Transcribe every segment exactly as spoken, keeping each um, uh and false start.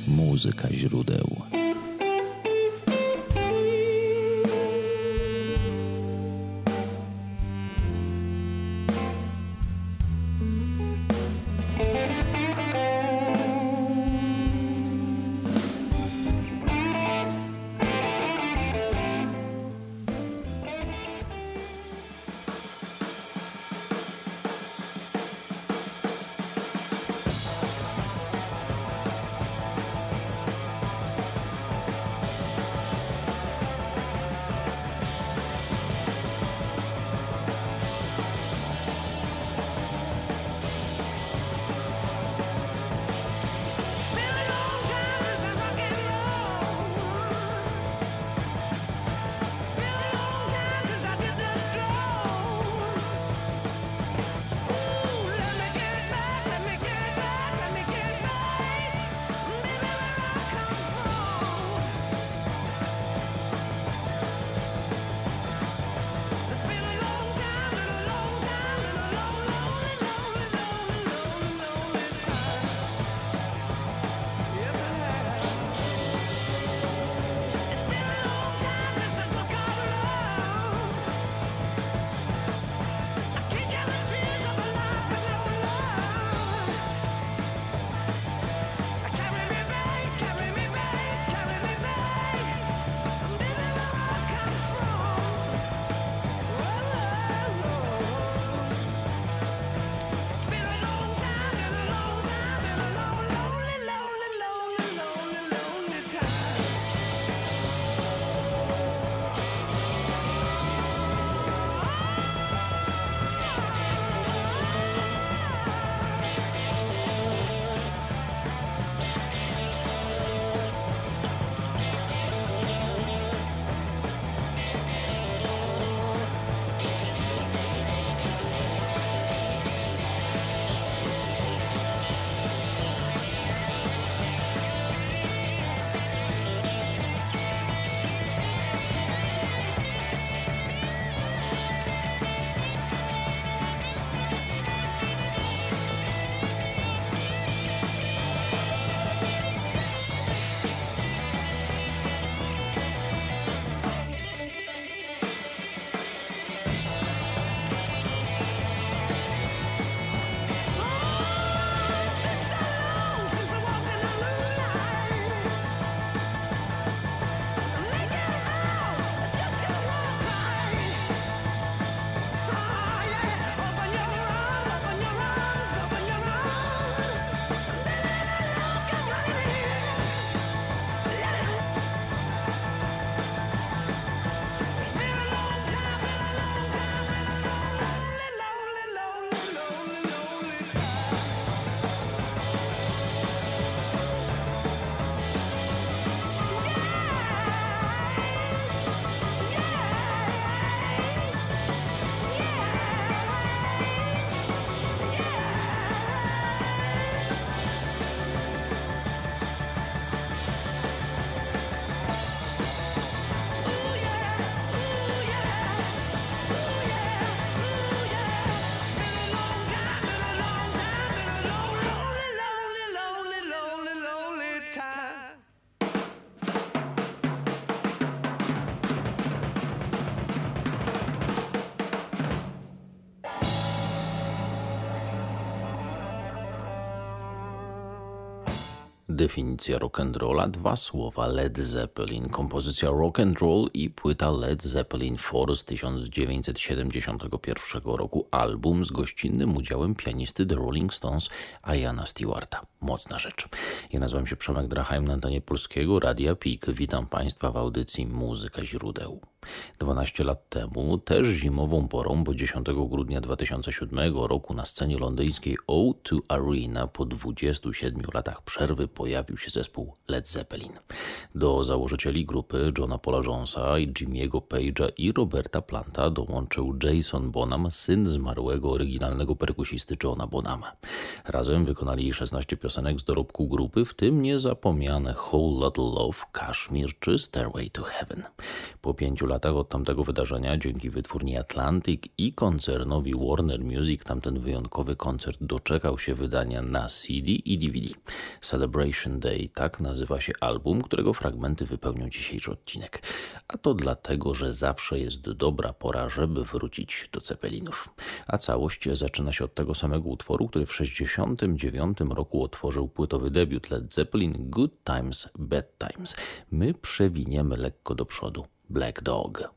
Muzyka źródeł. Definicja rock'n'rolla, dwa słowa Led Zeppelin, kompozycja rock'n'roll i płyta Led Zeppelin cztery z tysiąc dziewięćset siedemdziesiątego pierwszego roku, album z gościnnym udziałem pianisty The Rolling Stones Iana Stewarta. Mocna rzecz. Ja nazywam się Przemek Drachheim, na antenie Polskiego Radia Pik. Witam Państwa w audycji Muzyka źródeł. dwanaście lat temu, też zimową porą, bo dziesiątego grudnia dwa tysiące siódmego roku na scenie londyńskiej O dwa Arena po dwudziestu siedmiu latach przerwy pojawił się zespół Led Zeppelin. Do założycieli grupy Johna Paula Jonesa i Jimmy'ego Page'a i Roberta Planta dołączył Jason Bonham, syn zmarłego oryginalnego perkusisty Johna Bonhama. Razem wykonali szesnaście piosenek z dorobku grupy, w tym niezapomniane Whole Lotta Love, Kashmir czy Stairway to Heaven. Po pięciu latach od tamtego wydarzenia, dzięki wytwórni Atlantic i koncernowi Warner Music, tamten wyjątkowy koncert doczekał się wydania na C D i D V D. Celebration Graduation Day, tak nazywa się album, którego fragmenty wypełnią dzisiejszy odcinek. A to dlatego, że zawsze jest dobra pora, żeby wrócić do Zeppelinów. A całość zaczyna się od tego samego utworu, który w sześćdziesiątym dziewiątym roku otworzył płytowy debiut Led Zeppelin Good Times, Bad Times. My przewiniemy lekko do przodu. Black Dog.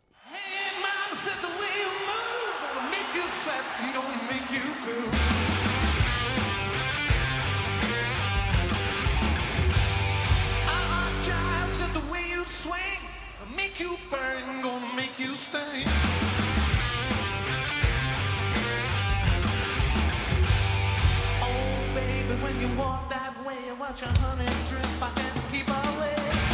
Watch a honey drip, I can't keep away.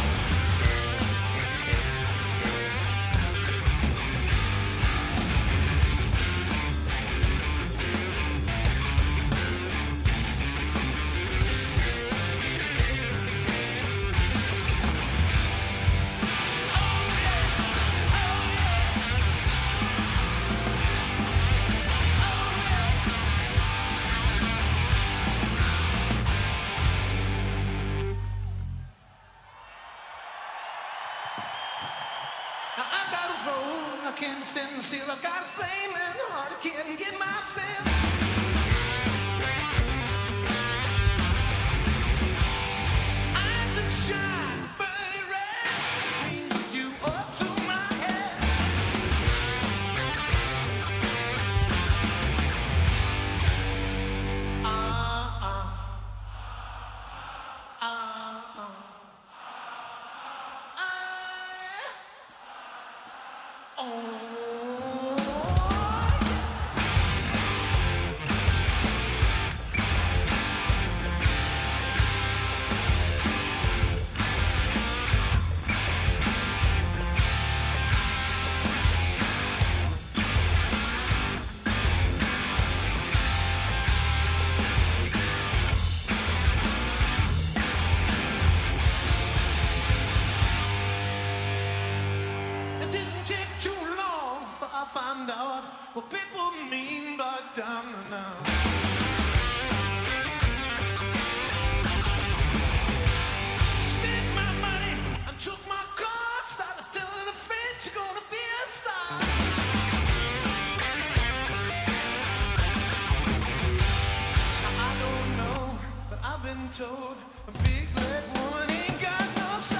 Can't stand still, I've got a flaming heart, I can't get myself. Eyes that shine, burning red, brings you up to my head. Ah, ah, ah, ah. Find out what people mean by down and out. Spent my money and took my car, started telling a friend you're gonna be a star. Now I don't know, but I've been told a big leg woman ain't got no soul.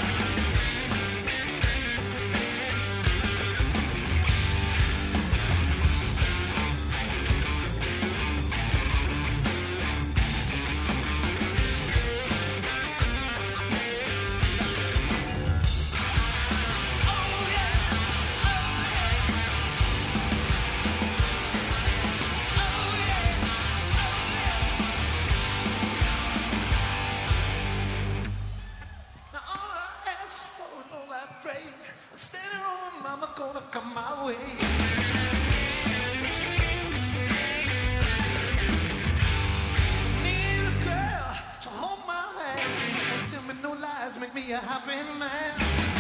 A happy man.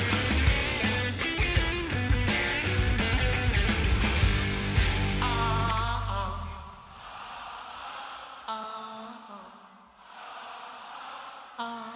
Ah, ah, ah, ah, ah.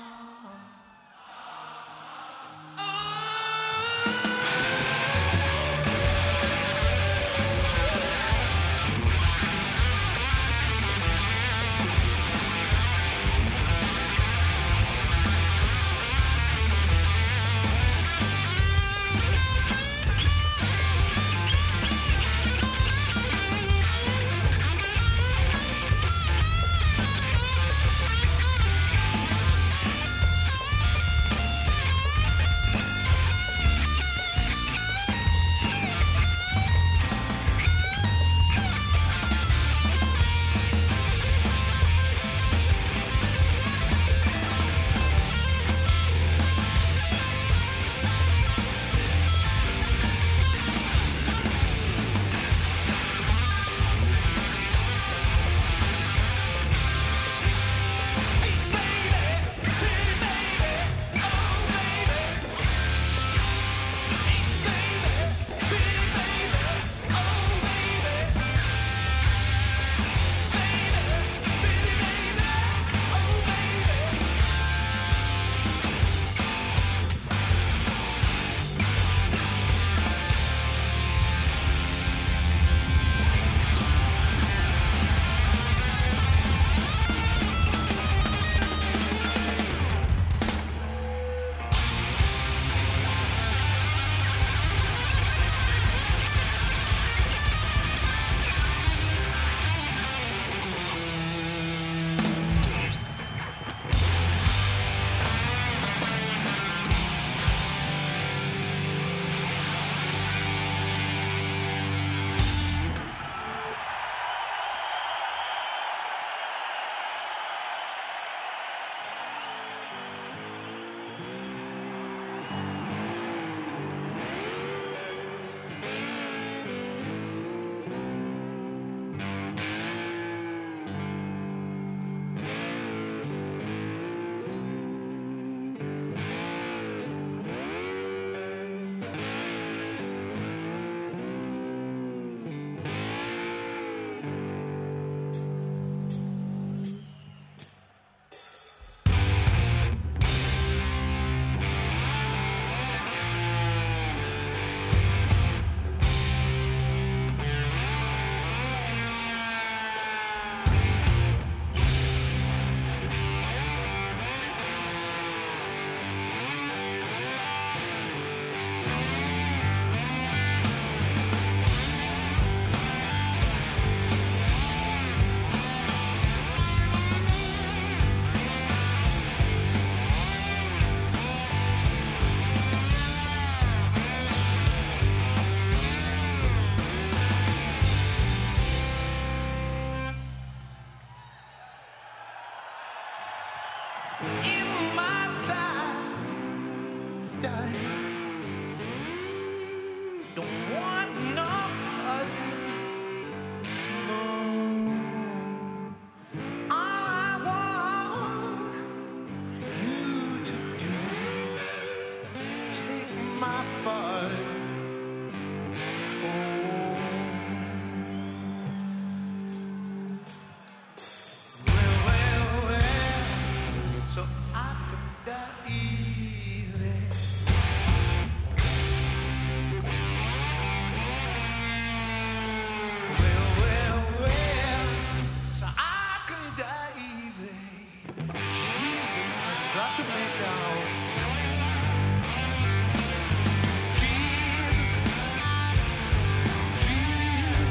die. Don't want nobody. No. All I want you to do is take my body. So I could die easy. Well, well, well, so I can die easy. Jesus, I got to make out. Jesus, Jesus,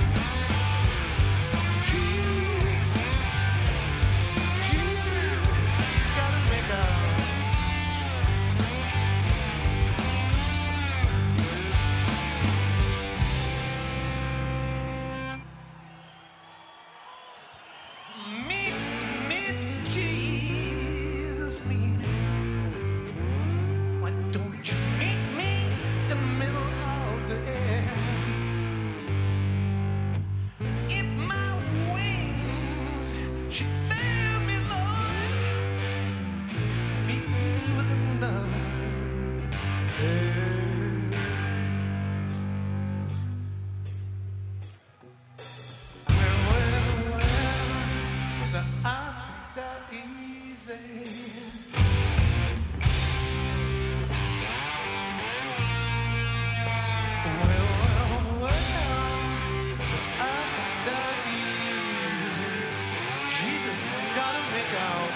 Jesus, Jesus, gotta make out. Meet me, Jesus, meet me. Why don't you meet me in the middle of the air? If my wings should fail me, Lord, meet me with another pair. Well, well, well, so I could die easy. Well, well, well, so I could die easy. Jesus, I gotta make out.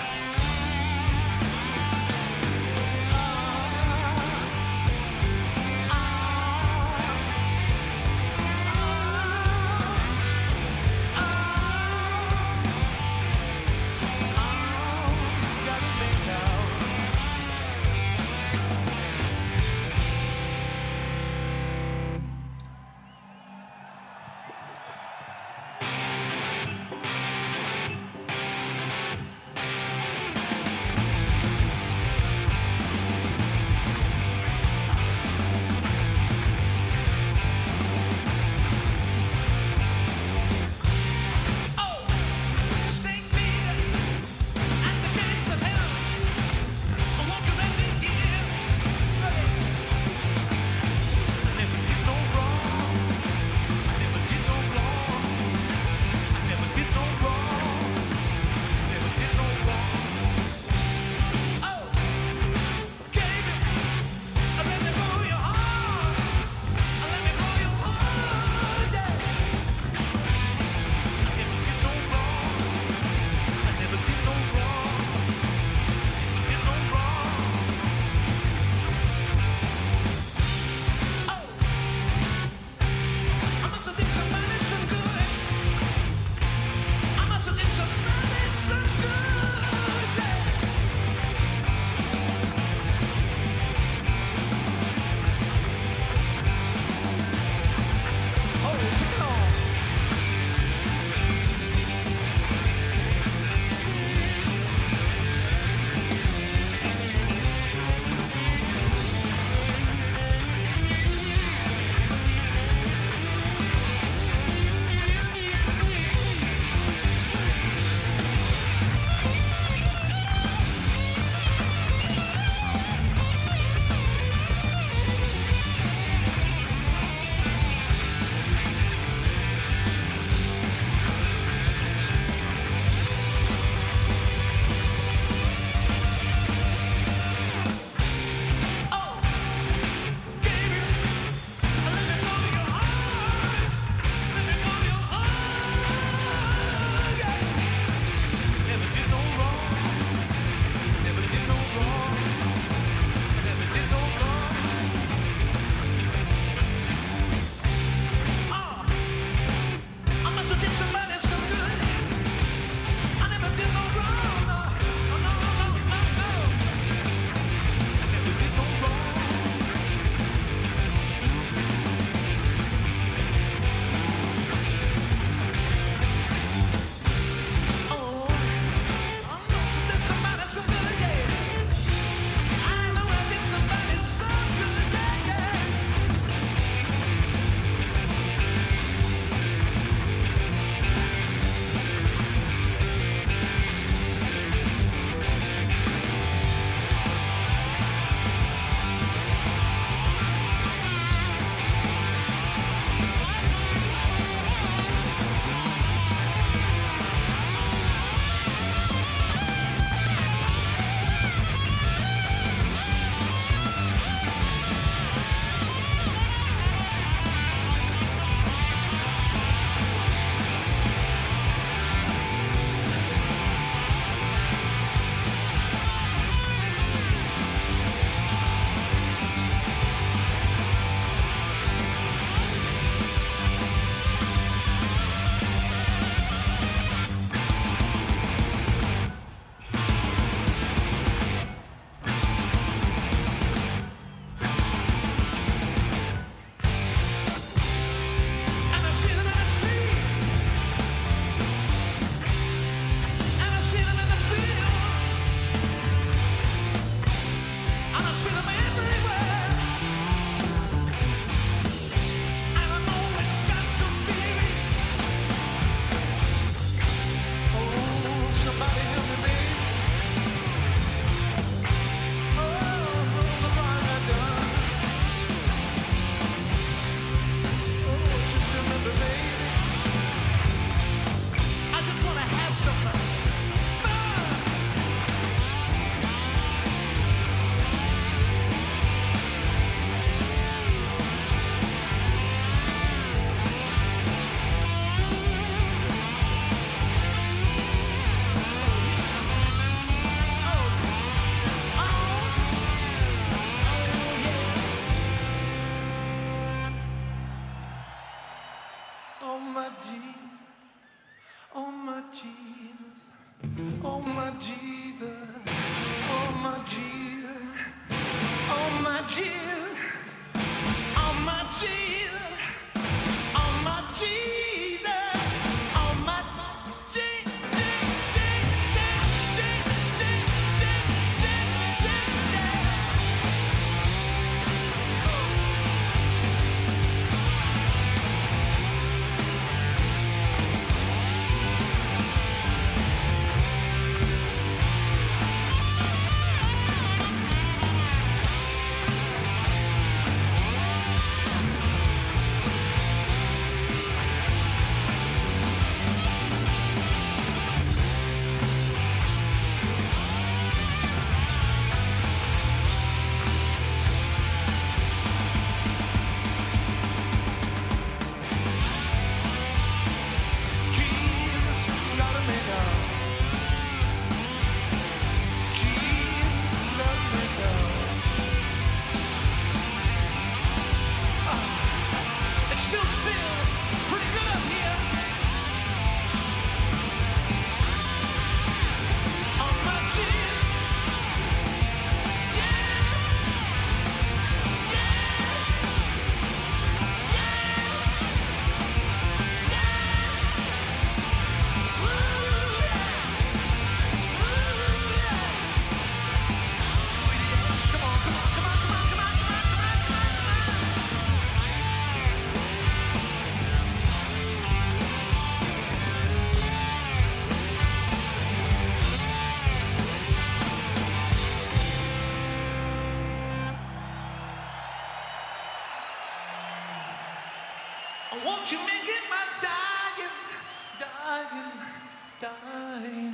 Jesus, oh my Jesus, oh my Jesus, oh my Jesus, oh my Jesus, oh my Jesus, oh my Jesus, oh my won't you make it my dying, dying, dying?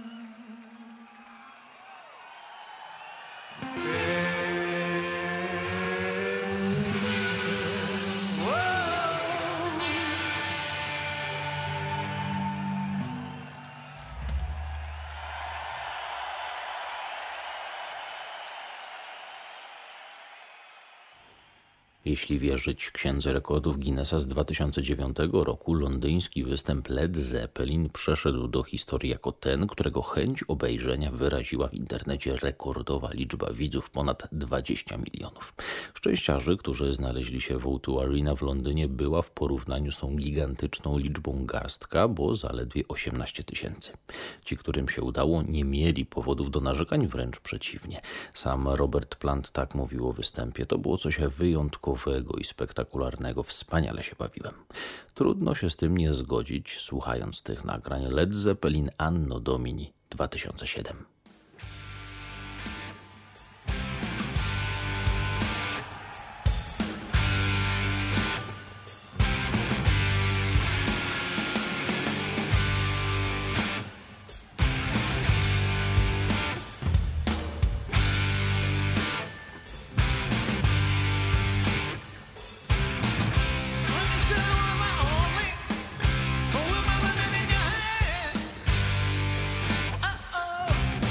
Jeśli wierzyć księdze rekordów Guinnessa z dwa tysiące dziewiątego roku, londyński występ Led Zeppelin przeszedł do historii jako ten, którego chęć obejrzenia wyraziła w internecie rekordowa liczba widzów, ponad dwadzieścia milionów. Szczęściarzy, którzy znaleźli się w O dwa Arena w Londynie, była w porównaniu z tą gigantyczną liczbą garstka, bo zaledwie osiemnaście tysięcy. Ci, którym się udało, nie mieli powodów do narzekań, wręcz przeciwnie. Sam Robert Plant tak mówił o występie: to było coś wyjątkowego i spektakularnego, wspaniale się bawiłem. Trudno się z tym nie zgodzić, słuchając tych nagrań. Led Zeppelin Anno Domini dwa tysiące siedem. Oh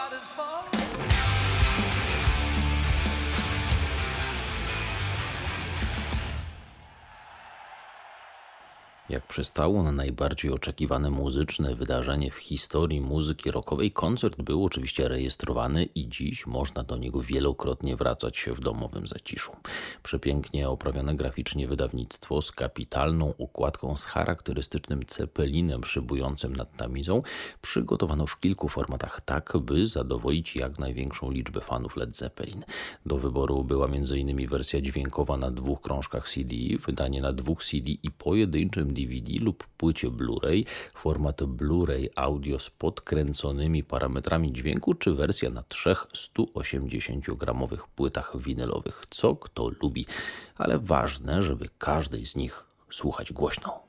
nobody's fault. Jak przystało na najbardziej oczekiwane muzyczne wydarzenie w historii muzyki rockowej, koncert był oczywiście rejestrowany i dziś można do niego wielokrotnie wracać w domowym zaciszu. Przepięknie oprawione graficznie wydawnictwo z kapitalną układką z charakterystycznym cepelinem szybującym nad tamizą przygotowano w kilku formatach tak, by zadowolić jak największą liczbę fanów Led Zeppelin. Do wyboru była m.in. wersja dźwiękowa na dwóch krążkach C D, wydanie na dwóch C D i pojedynczym D V D lub płycie Blu-ray, format Blu-ray audio z podkręconymi parametrami dźwięku, czy wersja na trzech sto osiemdziesięciogramowych płytach winylowych. Co kto lubi, ale ważne, żeby każdej z nich słuchać głośno.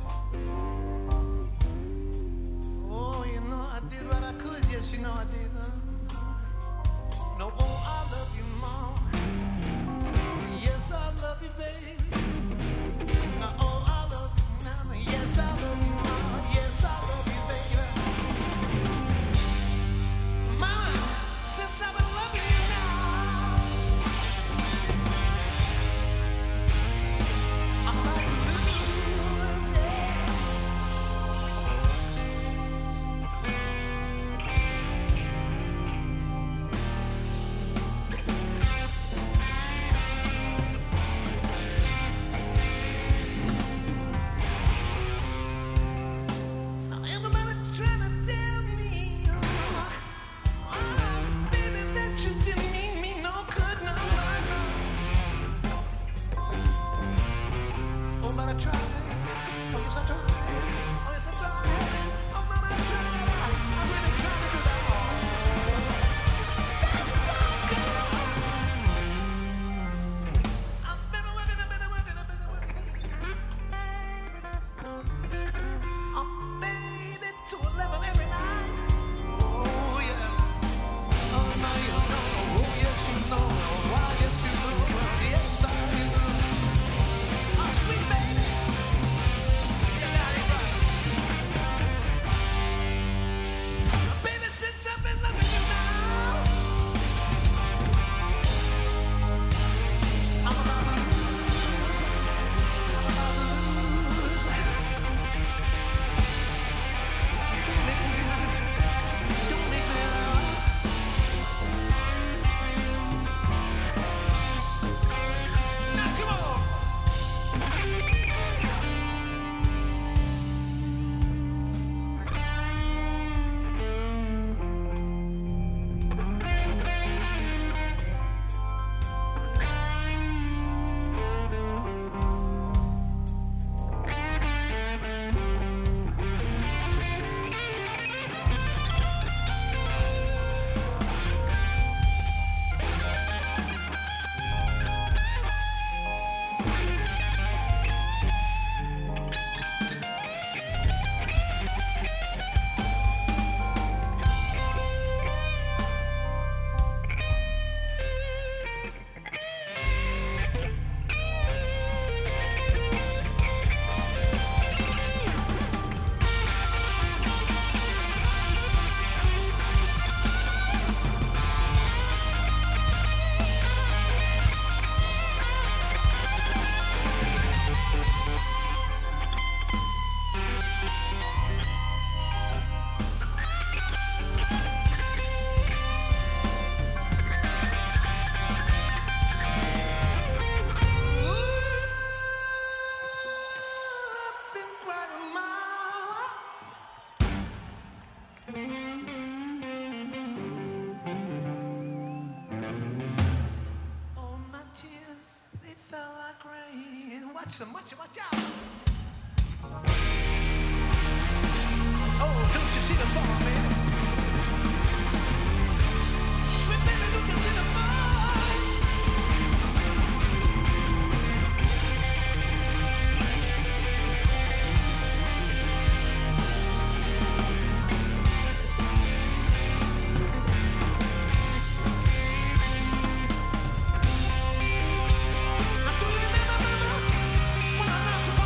Yes, you know I did. Huh? much, much, much out. Oh, don't you see the fall, baby? Sweet baby, don't you see the fall? Now do you remember, mama, when I knocked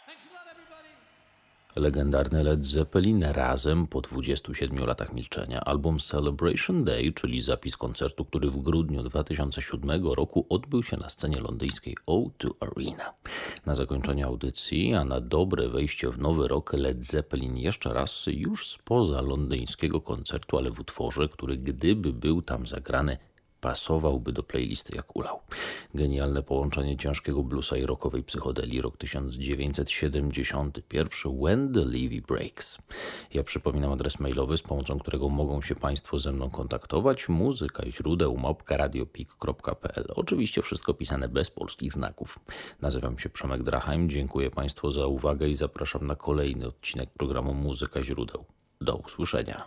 Thanks a lot, everybody. Legendarny Led Zeppelin razem po dwudziestu siedmiu latach milczenia. Album Celebration Day, czyli zapis koncertu, który w grudniu dwa tysiące siódmego roku odbył się na scenie londyńskiej O dwa Arena. Na zakończenie audycji, a na dobre wejście w nowy rok, Led Zeppelin jeszcze raz już spoza londyńskiego koncertu, ale w utworze, który gdyby był tam zagrany, pasowałby do playlisty jak ulał. Genialne połączenie ciężkiego bluesa i rockowej psychodelii, rok tysiąc dziewięćset siedemdziesiąty pierwszy, When the Levee Breaks. Ja przypominam adres mailowy, z pomocą którego mogą się Państwo ze mną kontaktować. Muzyka i źródeł małpka radiopik kropka p l. Oczywiście wszystko pisane bez polskich znaków. Nazywam się Przemek Drachheim, dziękuję Państwu za uwagę i zapraszam na kolejny odcinek programu Muzyka Źródeł. Do usłyszenia.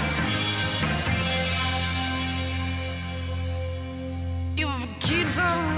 Keeps on